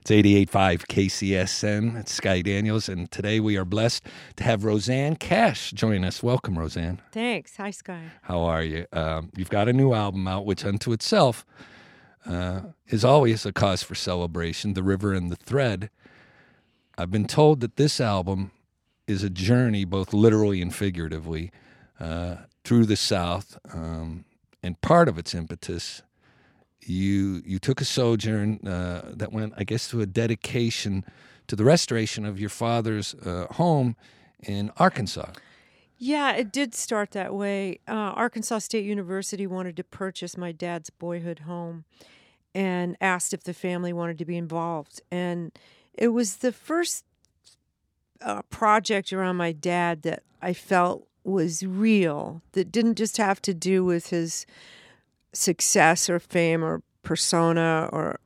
It's 88.5 KCSN. It's Sky Daniels, and today we are blessed to have Rosanne Cash join us. Welcome, Rosanne. Thanks. Hi, Sky. How are you? You've got a new album out, which unto itself is always a cause for celebration, The River and the Thread. I've been told that this album is a journey, both literally and figuratively, through the South, and part of its impetus, you took a sojourn that went, I guess, to a dedication to the restoration of your father's home in Arkansas. Yeah, it did start that way. Arkansas State University wanted to purchase my dad's boyhood home and asked if the family wanted to be involved. And it was the first project around my dad that I felt was real, that didn't just have to do with his success or fame or persona or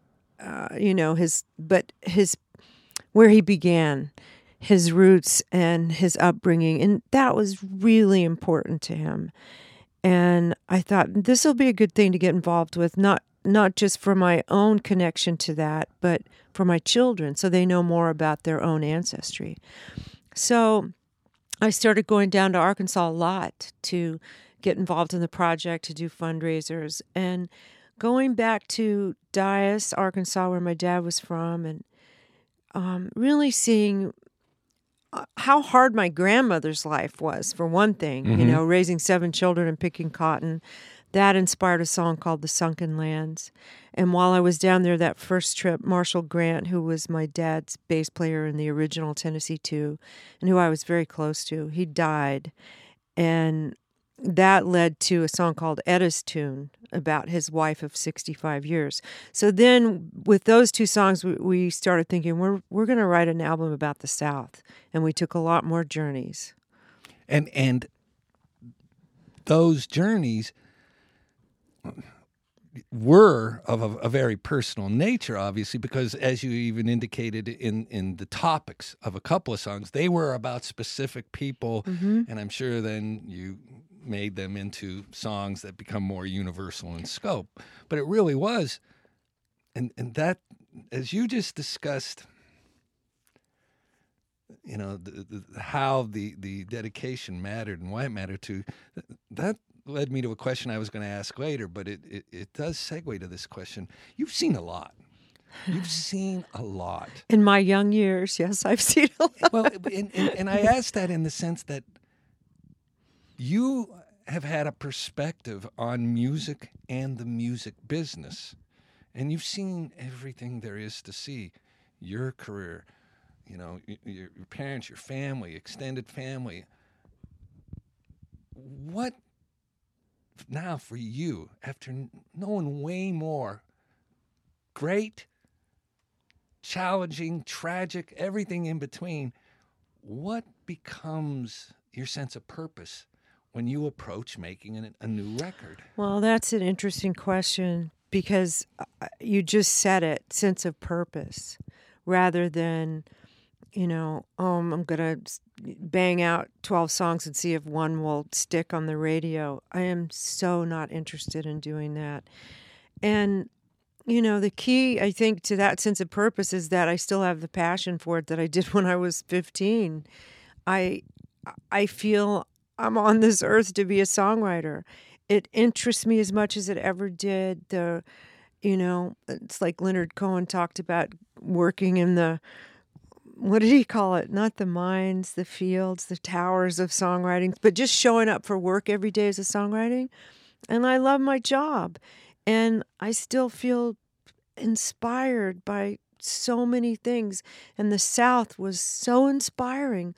his where he began, his roots and his upbringing, and that was really important to him. And I thought this will be a good thing to get involved with, not just for my own connection to that, but for my children, so they know more about their own ancestry. So I started going down to Arkansas a lot to get involved in the project, to do fundraisers, and going back to Dyess, Arkansas, where my dad was from, and really seeing how hard my grandmother's life was, for one thing, raising 7 children and picking cotton. That inspired a song called The Sunken Lands. And while I was down there that first trip, Marshall Grant, who was my dad's bass player in the original Tennessee 2, and who I was very close to, he died. And that led to a song called Etta's Tune about his wife of 65 years. So then with those 2 songs, we started thinking, we're going to write an album about the South. And we took a lot more journeys. And those journeys were of a very personal nature, obviously, because as you even indicated in the topics of a couple of songs, they were about specific people. And I'm sure then you made them into songs that become more universal in scope. But it really was, and that, as you just discussed, how the dedication mattered and why it mattered to, that led me to a question I was going to ask later, but it does segue to this question. You've seen a lot. You've seen a lot. In my young years, yes, I've seen a lot. Well, and I asked that in the sense that you have had a perspective on music and the music business, and you've seen everything there is to see. Your career, your parents, your family, extended family. What now for you, after knowing way more, great, challenging, tragic, everything in between, what becomes your sense of purpose when you approach making a new record? Well, that's an interesting question, because you just said it, sense of purpose, rather than, I'm going to bang out 12 songs and see if one will stick on the radio. I am so not interested in doing that. And, the key, I think, to that sense of purpose is that I still have the passion for it that I did when I was 15. I feel I'm on this earth to be a songwriter. It interests me as much as it ever did. It's like Leonard Cohen talked about working in the, what did he call it? Not the mines, the fields, the towers of songwriting, but just showing up for work every day as a songwriting. And I love my job. And I still feel inspired by so many things. And the South was so inspiring.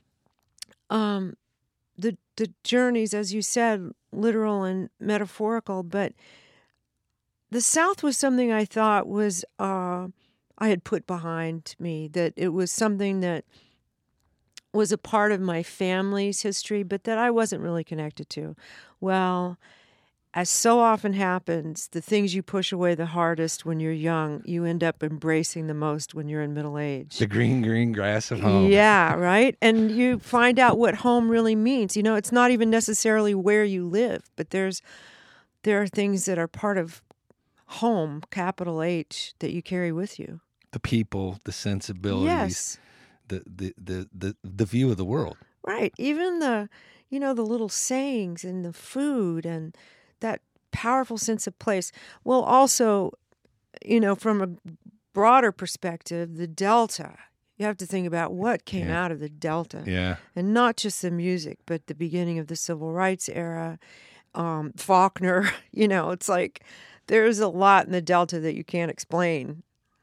The journeys, as you said, literal and metaphorical, but the South was something I thought was I had put behind me, that it was something that was a part of my family's history, but that I wasn't really connected to. Well, as so often happens, the things you push away the hardest when you're young, you end up embracing the most when you're in middle age. The green, green grass of home. Yeah, right? And you find out what home really means. It's not even necessarily where you live, but there are things that are part of home, capital H, that you carry with you. the people, the sensibilities, Yes. the view of the world. Right. Even the, the little sayings and the food and that powerful sense of place. Well, also, from a broader perspective, the Delta. You have to think about what came out of the Delta. Yeah. And not just the music, but the beginning of the Civil Rights era, Faulkner. It's like there's a lot in the Delta that you can't explain.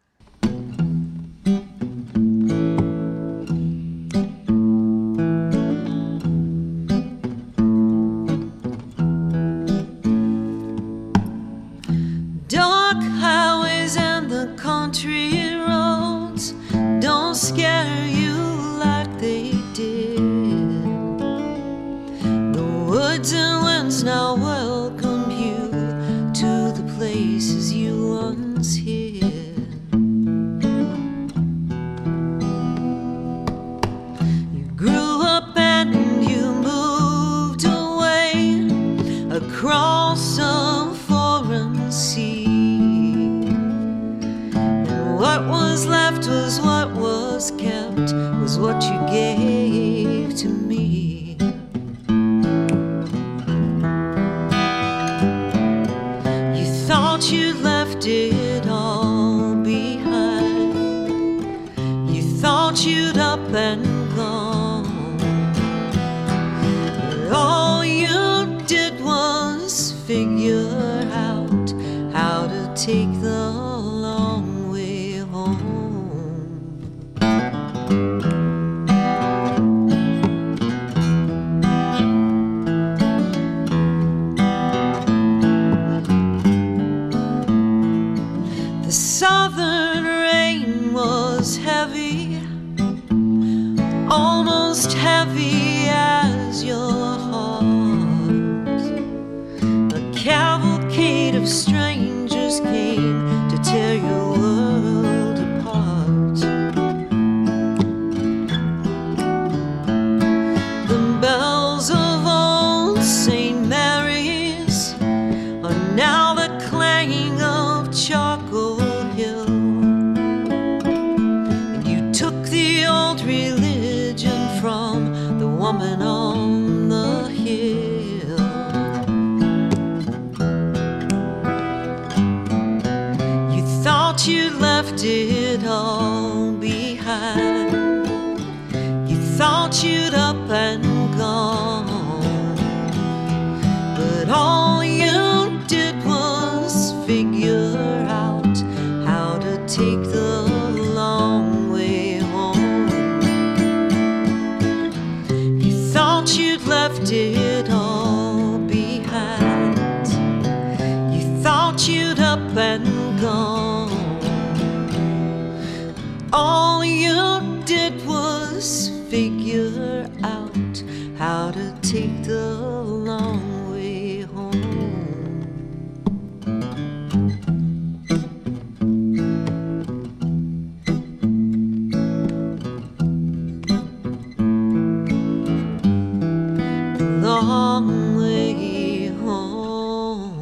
Dark highways and the country roads don't scare you like they did. The woods and winds now welcome you to the places you once hid. You grew up and you moved away across some foreign sea. And what was left was what was kept, was what you gave to me. You thought you left it all behind. You thought you'd up and gone. But all you did was figure out how to take the long way home. The southern rain was heavy, almost heavy as your heart. A cavalcade of strangers came to tear your world apart. The bells of old St. Mary's are now the clanging of Charcoal Hill. And you took the old religion from the woman on the hill. You thought you left it all behind. You thought you'd up and gone. But all you did was figure out how to take the long way home. You thought you'd left it all behind. You thought you'd up and gone. All you did was figure out how to take the long way home. The long way home.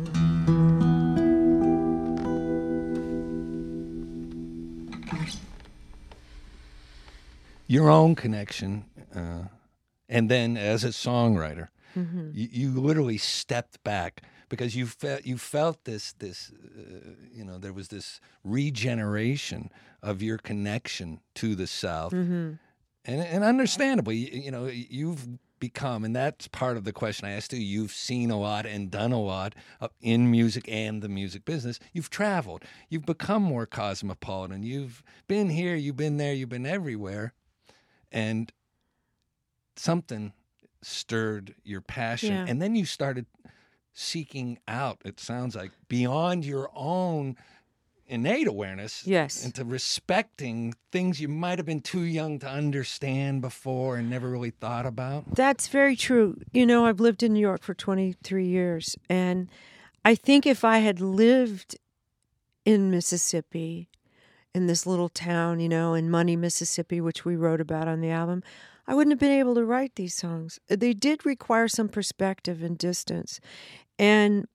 Your own connection, and then as a songwriter, you literally stepped back because you felt this there was this regeneration of your connection to the South, and understandably, you've become, and that's part of the question I asked you. You've seen a lot and done a lot in music and the music business. You've traveled. You've become more cosmopolitan. You've been here. You've been there. You've been everywhere. And something stirred your passion. Yeah. And then you started seeking out, it sounds like, beyond your own innate awareness. Yes. Into respecting things you might have been too young to understand before and never really thought about. That's very true. I've lived in New York for 23 years. And I think if I had lived in Mississippi, in this little town, in Money, Mississippi, which we wrote about on the album, I wouldn't have been able to write these songs. They did require some perspective and distance. And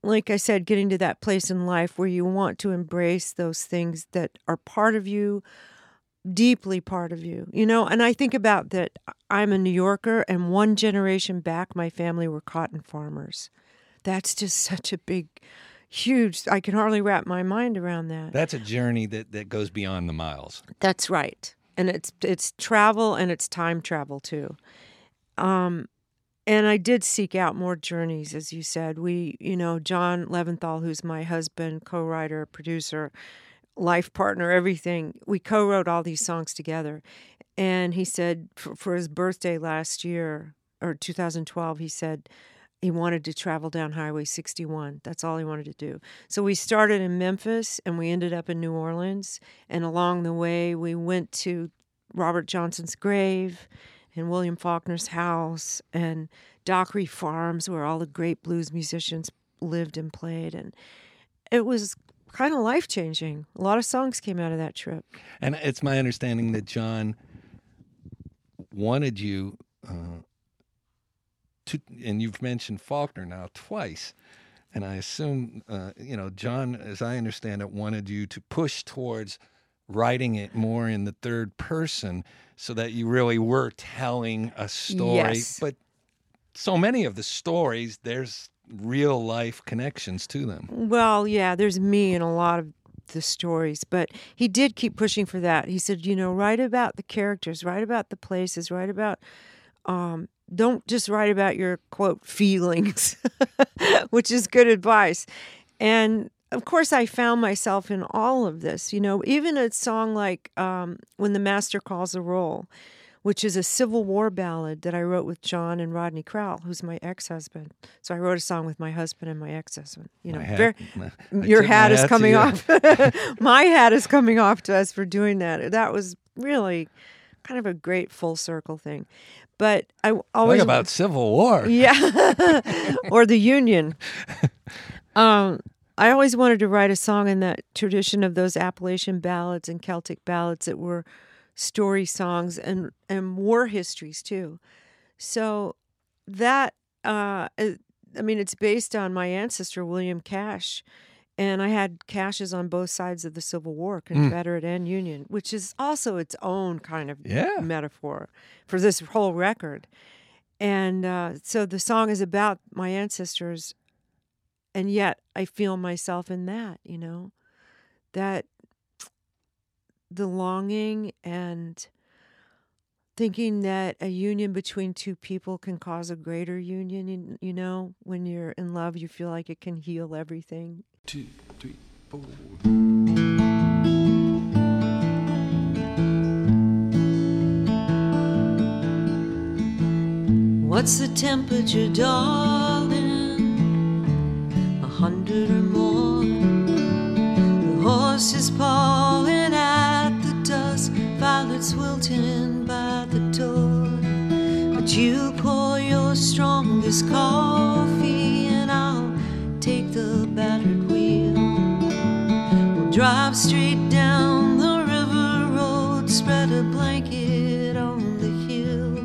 like I said, getting to that place in life where you want to embrace those things that are part of you, deeply part of you, and I think about that. I'm a New Yorker, and one generation back, my family were cotton farmers. That's just such a big, huge, I can hardly wrap my mind around that. That's a journey that goes beyond the miles. That's right. And it's travel, and it's time travel too. And I did seek out more journeys, as you said. We, John Leventhal, who's my husband, co-writer, producer, life partner, everything, we co-wrote all these songs together. And he said for his birthday last year, or 2012, he said he wanted to travel down Highway 61. That's all he wanted to do. So we started in Memphis, and we ended up in New Orleans. And along the way, we went to Robert Johnson's grave and William Faulkner's house and Dockery Farms, where all the great blues musicians lived and played. And it was kind of life-changing. A lot of songs came out of that trip. And it's my understanding that John wanted you to, and you've mentioned Faulkner now twice, and I assume, John, as I understand it, wanted you to push towards writing it more in the third person so that you really were telling a story. Yes. But so many of the stories, there's real life connections to them. Well, yeah, there's me in a lot of the stories, but he did keep pushing for that. He said, write about the characters, write about the places, write about, don't just write about your, quote, feelings, which is good advice. And of course, I found myself in all of this, even a song like When the Master Calls the Roll, which is a Civil War ballad that I wrote with John and Rodney Crowell, who's my ex-husband. So I wrote a song with my husband and my ex-husband. Your hat is coming off. My hat is coming off to us for doing that. That was really kind of a great full circle thing. But I always... Talk about Civil War. Yeah. Or the Union. I always wanted to write a song in that tradition of those Appalachian ballads and Celtic ballads that were story songs and war histories too. So that, it's based on my ancestor, William Cash. And I had Cashes on both sides of the Civil War, Confederate and Union, which is also its own kind of metaphor for this whole record. And so the song is about my ancestors, and yet I feel myself in that, that the longing and thinking that a union between two people can cause a greater union. When you're in love, you feel like it can heal everything. 2, 3, 4. What's the temperature, darling? 100 or more. The horse is pawing at the dust, violets wilting by the door. But you pour your strongest coffee, and I'll take the battered wheel. We'll drive straight down the river road, spread a blanket on the hill.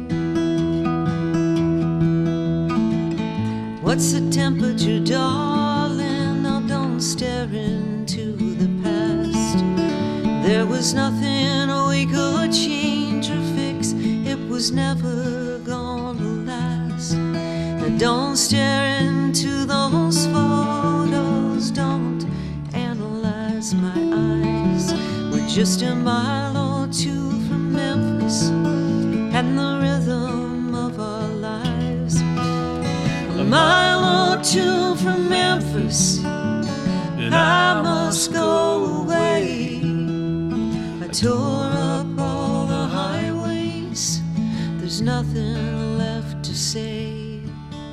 What's the temperature, darling? Now don't stare into the past. There was nothing we could change or fix. It was never gonna last. Now don't stare into those photos. Don't analyze my eyes. We're just a mile or two from Memphis and the rhythm of our lives. A mile or two from Memphis, and I must go away. I tore up all the highways, there's nothing left to say.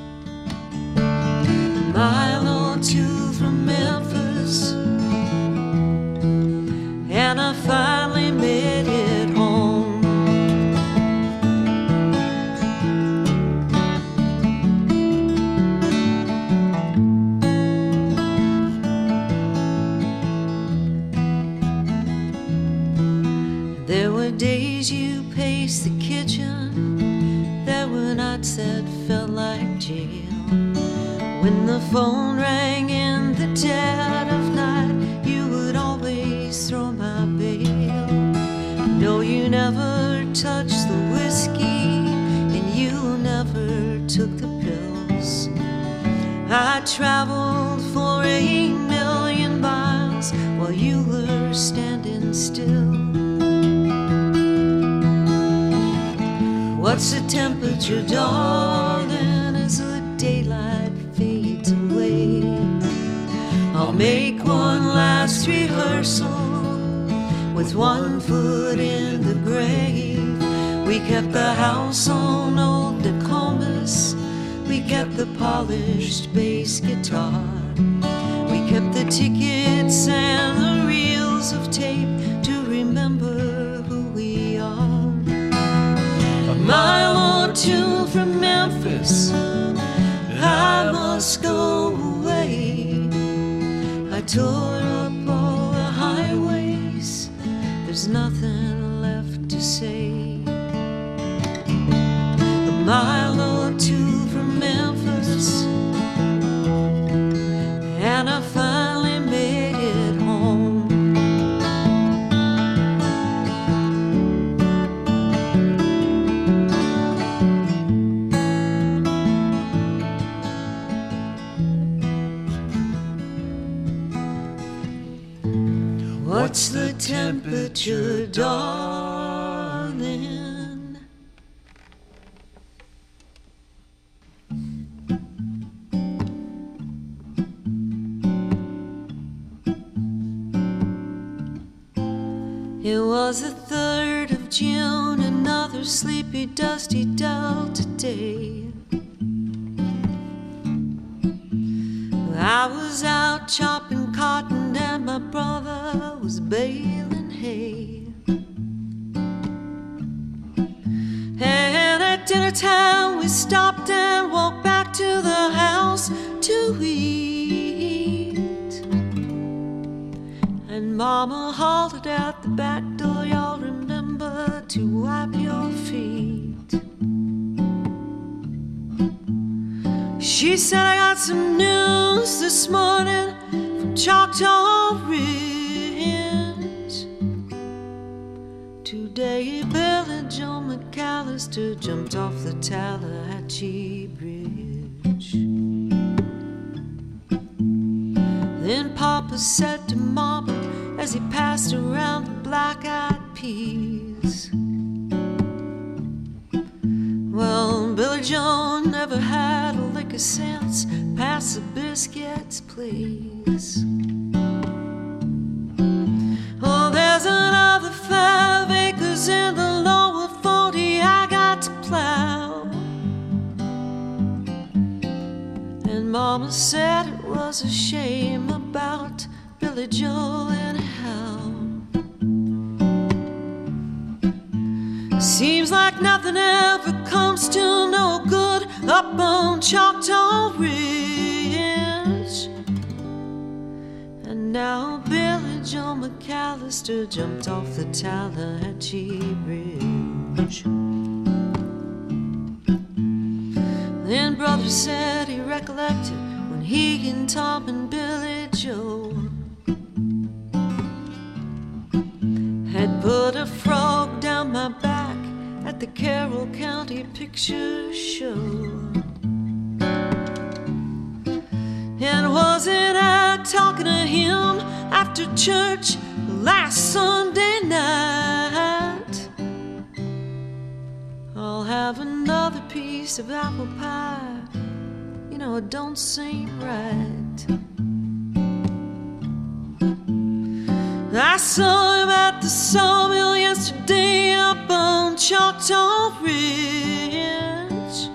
A mile or two from Memphis, and I finally made it home. There were days you paced the kitchen, there were nights that felt like jail. When the phone rang in the dead of night, you would always throw my bail. No, you never touched the whiskey, and you never took the pills. I traveled for 8,000,000 miles while you were standing still. What's the temperature, darling, as the daylight fades away? I'll make one last rehearsal with one foot in the grave. We kept the house on old Nokomis. We kept the polished bass guitar. We kept the tickets and the reels of tape to remember who we are. A mile or two from Memphis, I must go away. I tore up all the highways, there's nothing left to say. A mile or two from Memphis, and I finally made it home. What's the temperature, darling? It was the 3rd of June, another sleepy, dusty Delta day. I was out chopping cotton and my brother was baling hay. And at dinner time we stopped and walked back to the house to eat. And Mama hollered at the back door, y'all remember to wipe your feet. She said, I got some news this morning from Choctaw Ridge. Today, Billy Joe McAllister jumped off the Tallahatchie Bridge. Then Papa said to Mama as he passed around the black-eyed peas, well, Billy Joe never had a lick of sense. Pass the biscuits, please. Oh, there's another 5 acres in the lower 40 I got to plow. And Mama said it was a shame about Billy Joe anyhow. Seems like nothing ever comes to no good up on Choctaw Ridge. And now Billy Joe McAllister jumped off the Tallahatchie Bridge. Then Brother said he recollected when he and Tom and Billy Joe had put a frog down my back at the Carroll County Picture Show. And wasn't I talking to him after church last Sunday night? I'll have another piece of apple pie. You know, it don't seem right. I saw him at the sawmill yesterday up on Choctaw Ridge.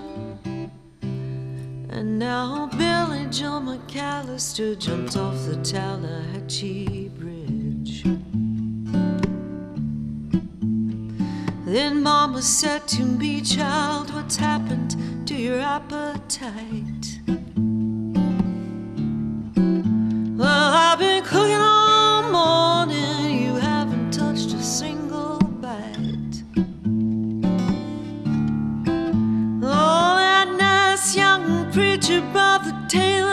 And now Billy Joe McAllister jumped off the Tallahatchie Bridge. Then Mama said to me, child, what's happened to your appetite? Well, I've been cooking all morning, you haven't touched a single bite. Oh, that nice young preacher, Brother Taylor,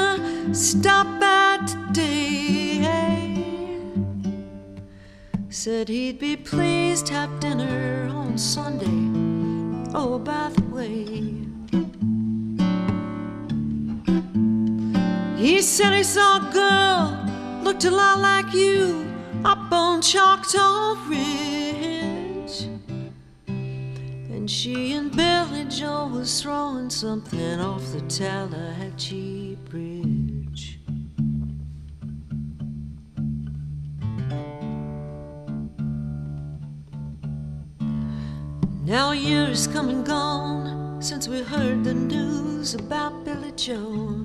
Said he'd be pleased to have dinner on Sunday. Oh, by the way, he said he saw a girl looked a lot like you up on Choctaw Ridge, and she and Billy Joe was throwing something off the Tallahatchie Bridge. Now a year has come and gone since we heard the news about Billy Joe.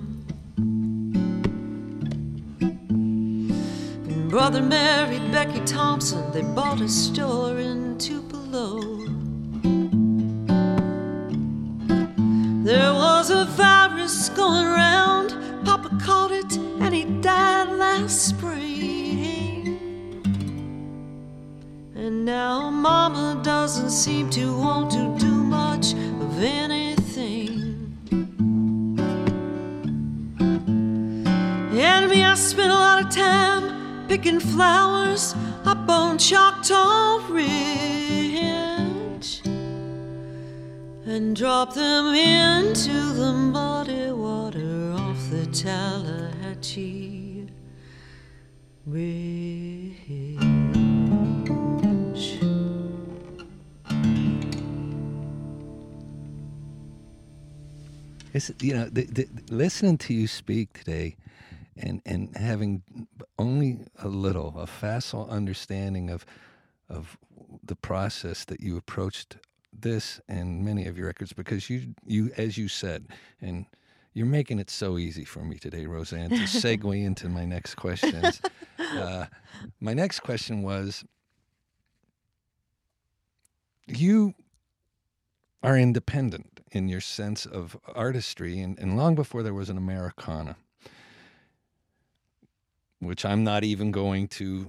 And brother married Becky Thompson. They bought a store in Tupelo. There was a virus going around. Papa caught it and he died last spring. And now Mama doesn't seem to want to do much of anything. And me, I spent a lot of time picking flowers up on Choctaw Ridge and drop them into the muddy water off the Tallahatchie Ridge. It's, listening to you speak today and having only a facile understanding of the process that you approached this and many of your records, because you as you said, and you're making it so easy for me today, Roseanne, to segue into my next questions. My next question was, you are independent in your sense of artistry, and long before there was an Americana, which I'm not even going to,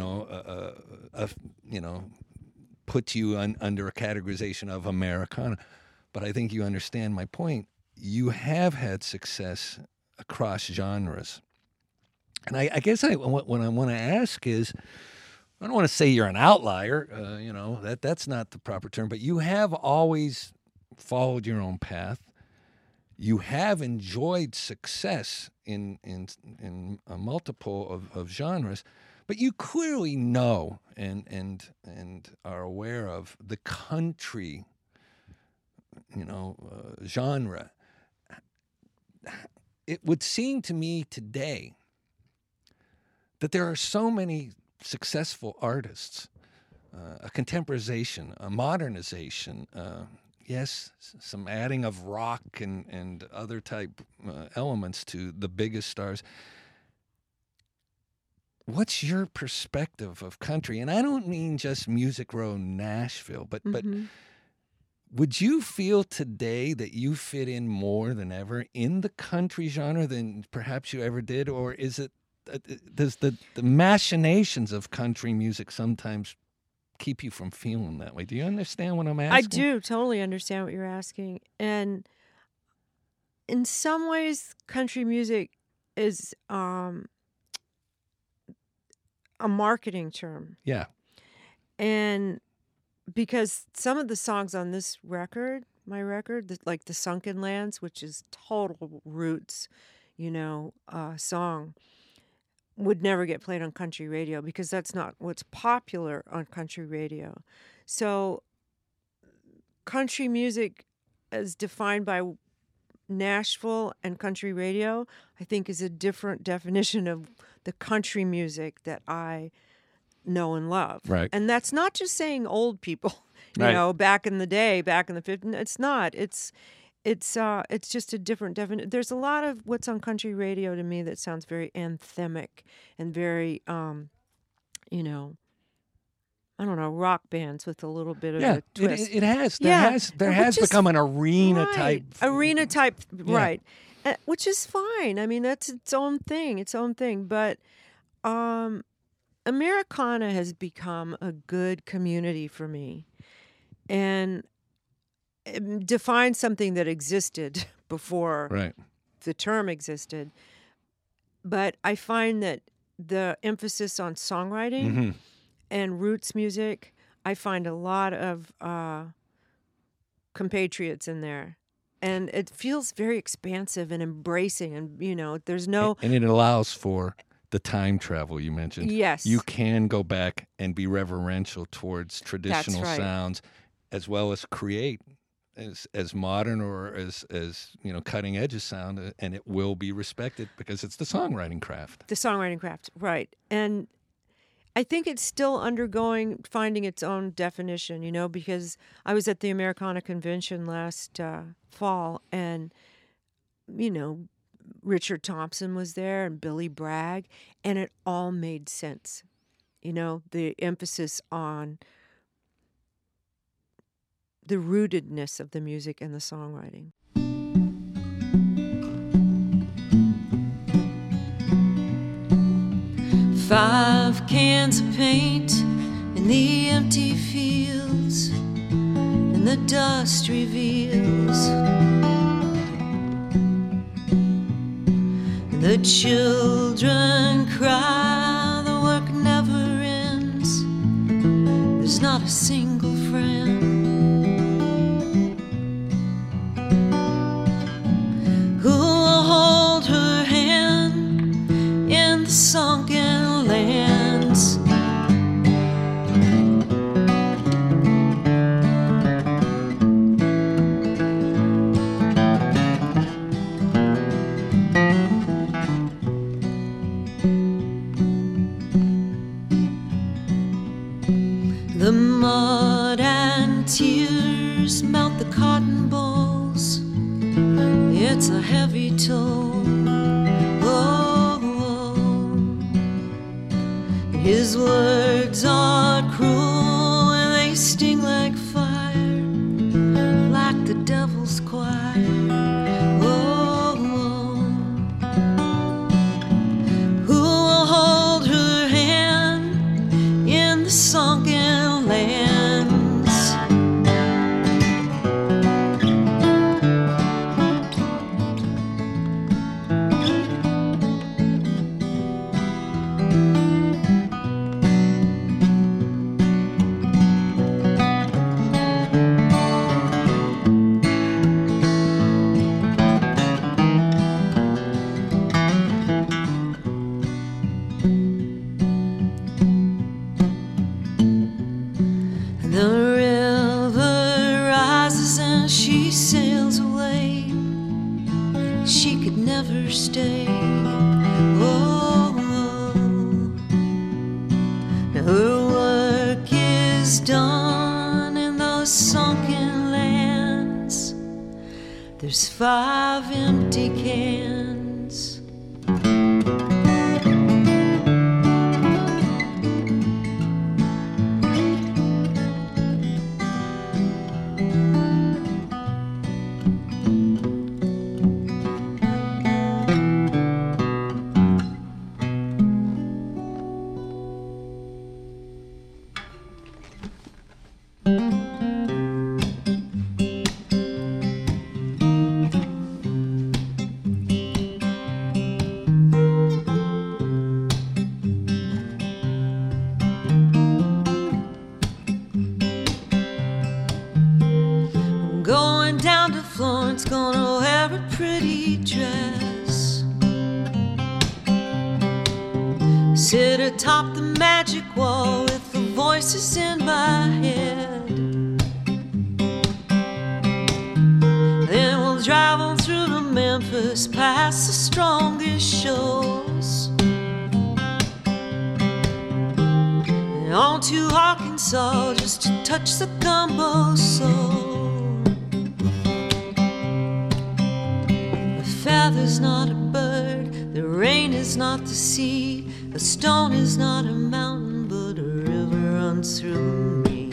put you under a categorization of Americana, but I think you understand my point. You have had success across genres, and I guess what I want to ask is, I don't want to say you're an outlier, that's not the proper term, but you have always followed your own path. You have enjoyed success in a multiple of genres, but you clearly know and are aware of the country, genre. It would seem to me today that there are so many successful artists, a contemporization, a modernization, yes, some adding of rock and other type elements to the biggest stars. What's your perspective of country? And I don't mean just Music Row Nashville, but would you feel today that you fit in more than ever in the country genre than perhaps you ever did? Or is it, does the machinations of country music sometimes keep you from feeling that way? Do you understand what I'm asking? I do totally understand what you're asking. And in some ways, country music is a marketing term. Yeah. And because some of the songs on this record, my record, like The Sunken Lands, which is total roots, song, would never get played on country radio because that's not what's popular on country radio. So country music as defined by Nashville and country radio, I think is a different definition of the country music that I know and love. Right. And that's not just saying old people, Right. Back in the day, back in the 50s. It's not. It's just a different definition. There's a lot of what's on country radio to me that sounds very anthemic and very, I don't know, rock bands with a little bit of a twist. It has. There has become an arena type. Arena type, Yeah. right. Which is fine. I mean, that's its own thing. But Americana has become a good community for me. And it defines something that existed before Right. the term existed. But I find that the emphasis on songwriting and roots music, I find a lot of compatriots in there. And it feels very expansive and embracing. And, there's no... And it allows for the time travel you mentioned. Yes. You can go back and be reverential towards traditional sounds, as well as create as modern or as cutting edge a sound, and it will be respected because it's the songwriting craft. The songwriting craft, right. And I think it's still finding its own definition, because I was at the Americana Convention last fall, and, Richard Thompson was there and Billy Bragg, and it all made sense. The emphasis on the rootedness of the music and the songwriting. 5 cans of paint in the empty fields, and the dust reveals the children cry, the work never ends, there's not a single friend. Who will hold her hand in the sunken lands? The mud and tears melt the cotton balls. It's a heavy toll. Oh, oh. His words are cruel and they sting like fire, like the devil's choir. Oh, oh. Who will hold her hand in the sunken lands? The river rises and she sails away. She could never stay. Oh, oh. Now her work is done in those sunken lands. There's 5 empty cans. I'm going down to Florence, gonna wear a pretty dress. Sit atop the magic wall with the voices in my head. Then we'll drive on through to Memphis, past the strongest shows, and on to Arkansas, just to touch the gumbo soul. The feather's not a bird, the rain is not the sea, a stone is not a mountain, but a river runs through me.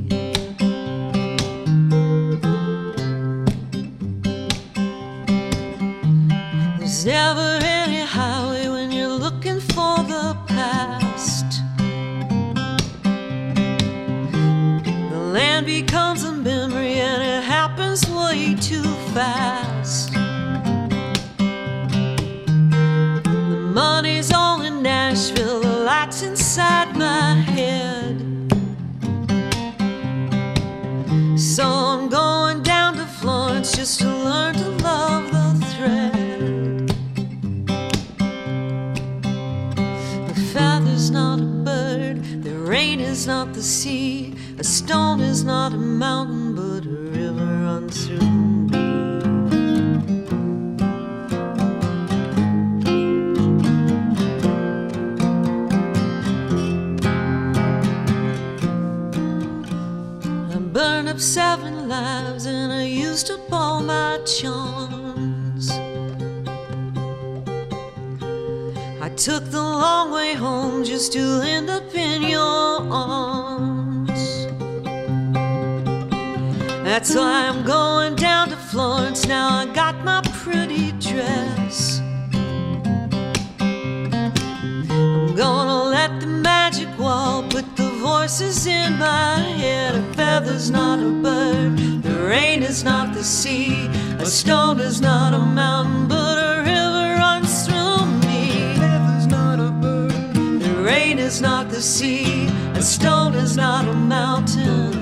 There's never any highway when you're looking for the past. The land becomes a memory and it happens way too fast. The money's all in Nashville, the lights inside my head. So I'm going down to Florence just to learn to love the thread. The feather's not a bird, the rain is not the sea, a stone is not a mountain, but a river runs through me. I burned up 7 lives and I used up all my charms. I took the long way home just to end up in your arms. That's why I'm going down to Florence now. I got my pretty dress. I'm gonna let the magic wall put the voices in my head. A feather's not a bird, the rain is not the sea, a stone is not a mountain, but a river runs through me. A feather's not a bird, the rain is not the sea, a stone is not a mountain.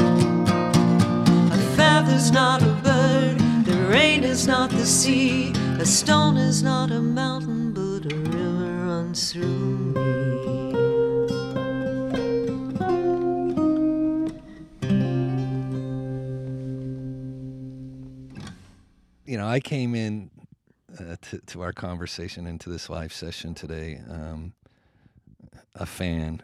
A feather's not a bird, the rain is not the sea, a stone is not a mountain, but a river runs through me. You know, I came in to our conversation, into this live session today, a fan,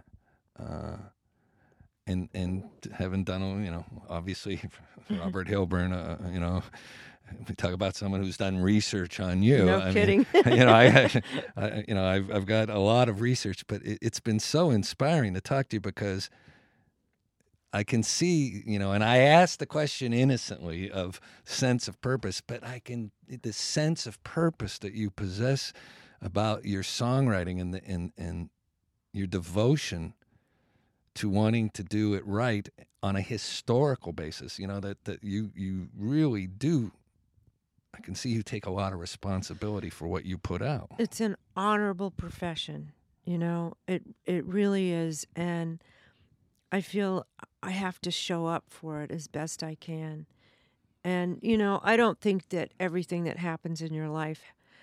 and having done, you know, obviously Robert Hilburn, you know, we talk about someone who's done research on you. No kidding. You know, you know, I've got a lot of research, but it's been so inspiring to talk to you because I can see, you know, and I asked the question innocently of sense of purpose, but the sense of purpose that you possess about your songwriting and your devotion to wanting to do it right on a historical basis, you know, that you really do. I can see you take a lot of responsibility for what you put out. It's an honorable profession, you know, it really is. And I feel I have to show up for it as best I can. And, you know, I don't think that everything that happens in your life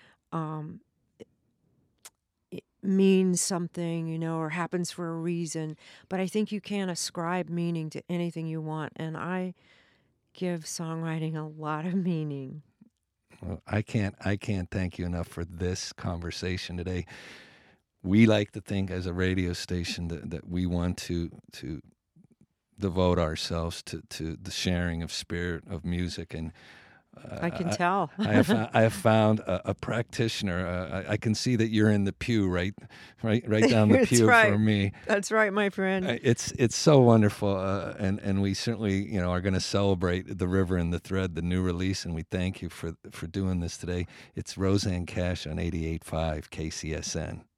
it means something, you know, or happens for a reason. But I think you can ascribe meaning to anything you want. And I give songwriting a lot of meaning. Well, I can't thank you enough for this conversation today. We like to think as a radio station that we want to devote ourselves to the sharing of spirit of music, and I can tell. I have found a practitioner. I can see that you're in the pew, right down the pew right. for me. That's right, my friend. It's so wonderful, and we certainly, you know, are going to celebrate The River and the Thread, the new release, and we thank you for doing this today. It's Rosanne Cash on 88.5 KCSN.